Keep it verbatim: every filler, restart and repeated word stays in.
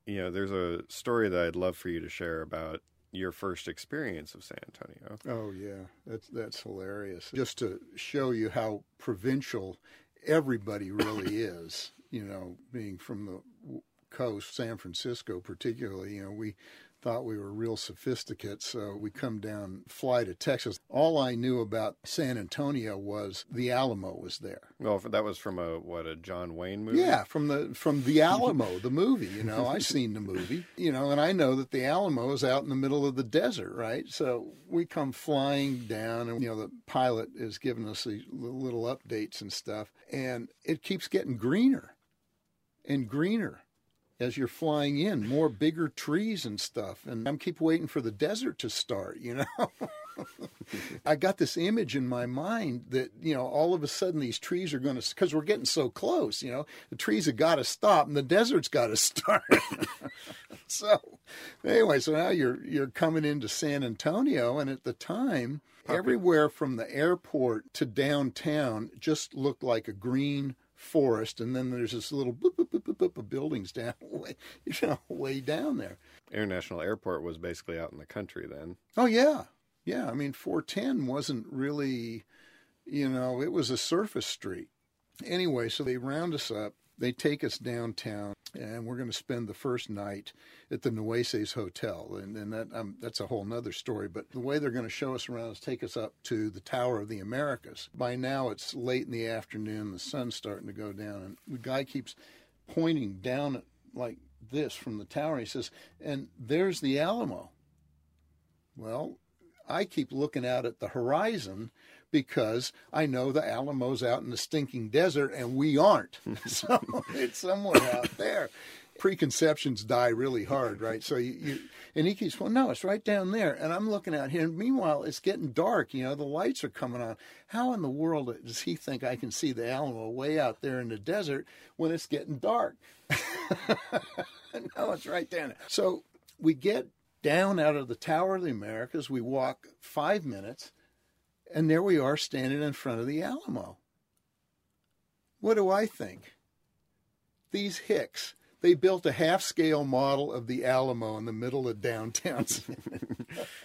You know, there's a story that I'd love for you to share about your first experience of San Antonio. Oh, yeah. That's, that's hilarious. Just to show you how provincial everybody really is, you know, being from the coast, San Francisco particularly, you know, we thought we were real sophisticated, so we come down, fly to Texas. All I knew about San Antonio was the Alamo was there. Well, that was from a, what, a John Wayne movie? Yeah, from the from the Alamo, the movie, you know. I've seen the movie, you know, and I know that the Alamo is out in the middle of the desert, right? So we come flying down, and, you know, the pilot is giving us these little updates and stuff, and it keeps getting greener and greener as you're flying in, more bigger trees and stuff. And I'm keep waiting for the desert to start, you know. I got this image in my mind that, you know, all of a sudden these trees are going to, because we're getting so close, you know, the trees have got to stop and the desert's got to start. So anyway, so now you're you're coming into San Antonio, and at the time, Puppy. everywhere from the airport to downtown just looked like a green forest, and then there's this little boop, boop, boop, boop, boop of buildings down way, you know, way down there. International Airport was basically out in the country then. Oh, yeah. Yeah, I mean, four ten wasn't really, you know, it was a surface street. Anyway, so they round us up. They take us downtown, and we're going to spend the first night at the Nueces Hotel. And, and that um, that's a whole nother story. But the way they're going to show us around is take us up to the Tower of the Americas. By now, it's late in the afternoon. The sun's starting to go down. And the guy keeps pointing down like this from the tower. He says, and there's the Alamo. Well, I keep looking out at the horizon because I know the Alamo's out in the stinking desert and we aren't. So it's somewhere out there. Preconceptions die really hard, right? So you, you and he keeps, well, no, it's right down there. And I'm looking out here. And meanwhile, it's getting dark. You know, the lights are coming on. How in the world does he think I can see the Alamo way out there in the desert when it's getting dark? No, it's right down there. So we get down out of the Tower of the Americas. We walk five minutes. And there we are standing in front of the Alamo. What do I think? These hicks, they built a half-scale model of the Alamo in the middle of downtown.